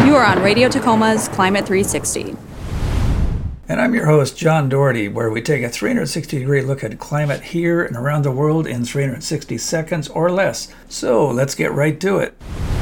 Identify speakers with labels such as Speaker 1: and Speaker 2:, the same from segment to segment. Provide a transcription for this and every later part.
Speaker 1: You are on Radio Tacoma's Climate 360.
Speaker 2: And I'm your host, John Doherty, where we take a 360-degree look at climate here and around the world in 360 seconds or less. So let's get right to it.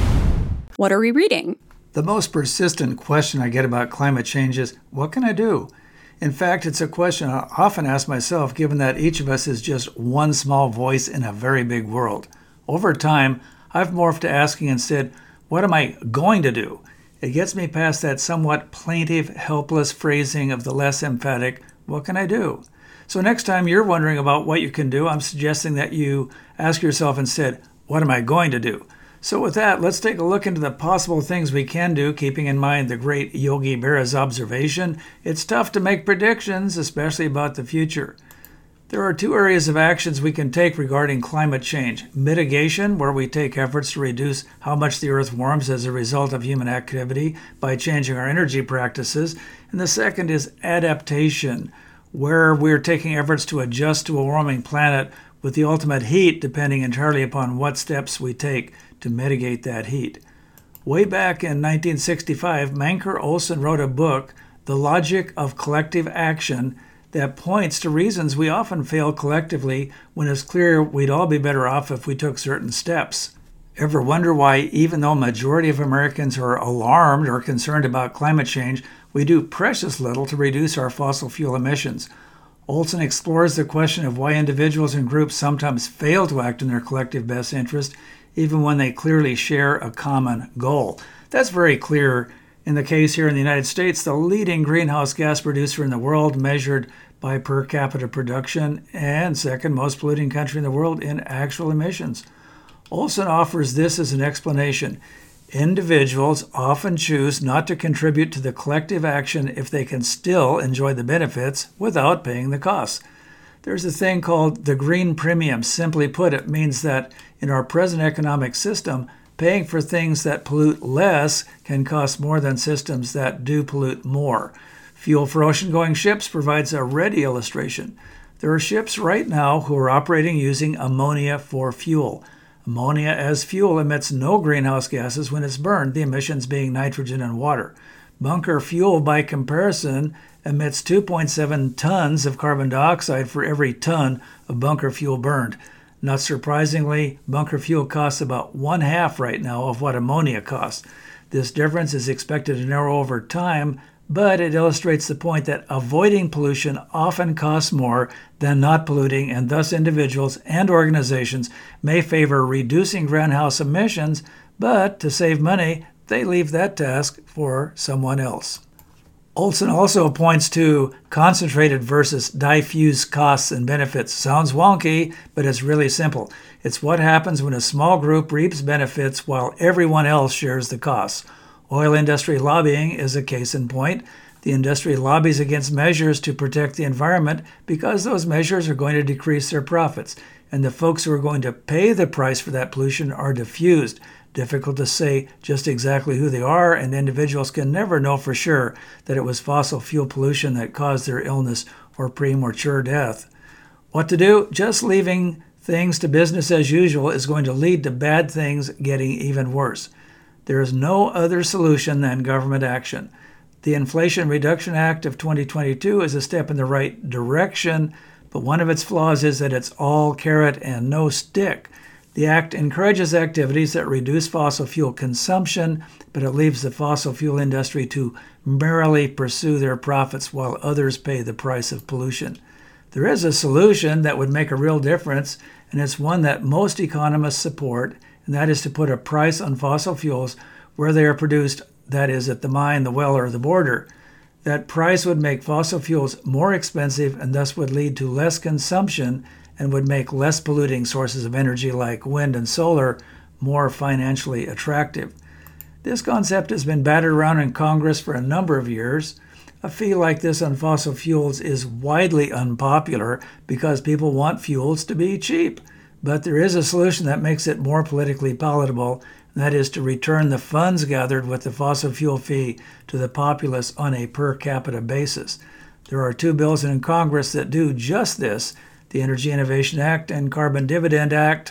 Speaker 1: What are we reading?
Speaker 2: The most persistent question I get about climate change is, what can I do? In fact, it's a question I often ask myself, given that each of us is just one small voice in a very big world. Over time, I've morphed to asking instead, what am I going to do? It gets me past that somewhat plaintive, helpless phrasing of the less emphatic, what can I do? So next time you're wondering about what you can do, I'm suggesting that you ask yourself instead, what am I going to do? So with that, let's take a look into the possible things we can do, keeping in mind the great Yogi Berra's observation. It's tough to make predictions, especially about the future. There are two areas of actions we can take regarding climate change. Mitigation, where we take efforts to reduce how much the Earth warms as a result of human activity by changing our energy practices. And the second is adaptation, where we're taking efforts to adjust to a warming planet with the ultimate heat depending entirely upon what steps we take to mitigate that heat. Way back in 1965, Mancur Olson wrote a book, The Logic of Collective Action, that points to reasons we often fail collectively when it's clear we'd all be better off if we took certain steps. Ever wonder why, even though a majority of Americans are alarmed or concerned about climate change, we do precious little to reduce our fossil fuel emissions? Olson explores the question of why individuals and groups sometimes fail to act in their collective best interest, even when they clearly share a common goal. That's very clear in the case here in the United States, the leading greenhouse gas producer in the world measured by per capita production and second most polluting country in the world in actual emissions. Olson offers this as an explanation. Individuals often choose not to contribute to the collective action if they can still enjoy the benefits without paying the costs. There's a thing called the green premium. Simply put, it means that in our present economic system, paying for things that pollute less can cost more than systems that do pollute more. Fuel for ocean-going ships provides a ready illustration. There are ships right now who are operating using ammonia for fuel. Ammonia as fuel emits no greenhouse gases when it's burned, the emissions being nitrogen and water. Bunker fuel, by comparison, emits 2.7 tons of carbon dioxide for every ton of bunker fuel burned. Not surprisingly, bunker fuel costs about 1/2 right now of what ammonia costs. This difference is expected to narrow over time, but it illustrates the point that avoiding pollution often costs more than not polluting, and thus individuals and organizations may favor reducing greenhouse emissions, but to save money, they leave that task for someone else. Olson also points to concentrated versus diffuse costs and benefits. Sounds wonky, but it's really simple. It's what happens when a small group reaps benefits while everyone else shares the costs. Oil industry lobbying is a case in point. The industry lobbies against measures to protect the environment because those measures are going to decrease their profits, and the folks who are going to pay the price for that pollution are diffused. Difficult to say just exactly who they are, and individuals can never know for sure that it was fossil fuel pollution that caused their illness or premature death. What to do? Just leaving things to business as usual is going to lead to bad things getting even worse. There is no other solution than government action. The Inflation Reduction Act of 2022 is a step in the right direction, but one of its flaws is that it's all carrot and no stick. The act encourages activities that reduce fossil fuel consumption, but it leaves the fossil fuel industry to merrily pursue their profits while others pay the price of pollution. There is a solution that would make a real difference, and it's one that most economists support, and that is to put a price on fossil fuels where they are produced, that is, at the mine, the well, or the border. That price would make fossil fuels more expensive and thus would lead to less consumption and would make less polluting sources of energy like wind and solar more financially attractive. This concept has been battered around in Congress for a number of years. A fee like this on fossil fuels is widely unpopular because people want fuels to be cheap. But there is a solution that makes it more politically palatable, and that is to return the funds gathered with the fossil fuel fee to the populace on a per capita basis. There are two bills in Congress that do just this, the Energy Innovation Act and Carbon Dividend Act,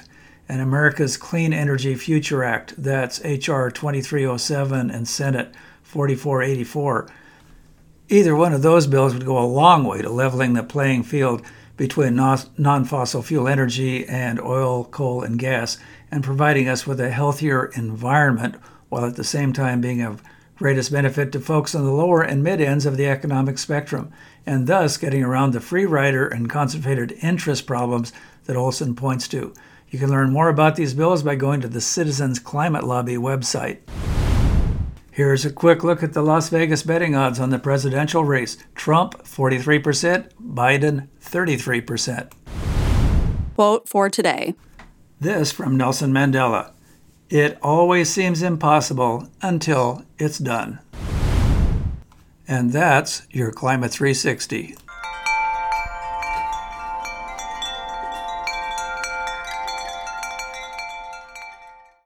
Speaker 2: and America's Clean Energy Future Act, that's H.R. 2307 and Senate 4484. Either one of those bills would go a long way to leveling the playing field between non-fossil fuel energy and oil, coal, and gas, and providing us with a healthier environment, while at the same time being of greatest benefit to folks on the lower and mid ends of the economic spectrum, and thus getting around the free rider and concentrated interest problems that Olson points to. You can learn more about these bills by going to the Citizens Climate Lobby website. Here's a quick look at the Las Vegas betting odds on the presidential race. Trump, 43%, Biden, 33%.
Speaker 1: Quote for today.
Speaker 2: This from Nelson Mandela. It always seems impossible until it's done. And that's your Climate 360.